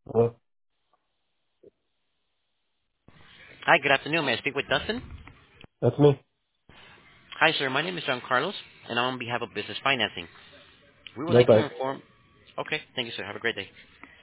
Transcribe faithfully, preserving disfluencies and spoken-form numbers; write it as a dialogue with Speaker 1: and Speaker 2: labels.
Speaker 1: Well,
Speaker 2: Hi, good afternoon. May I speak with Dustin?
Speaker 1: that's me.
Speaker 2: Hi, sir. My name is John Carlos, and I'm on behalf of Business Financing. We would
Speaker 1: No
Speaker 2: like to
Speaker 1: thanks.
Speaker 2: inform. Okay, thank you, sir. Have a great day.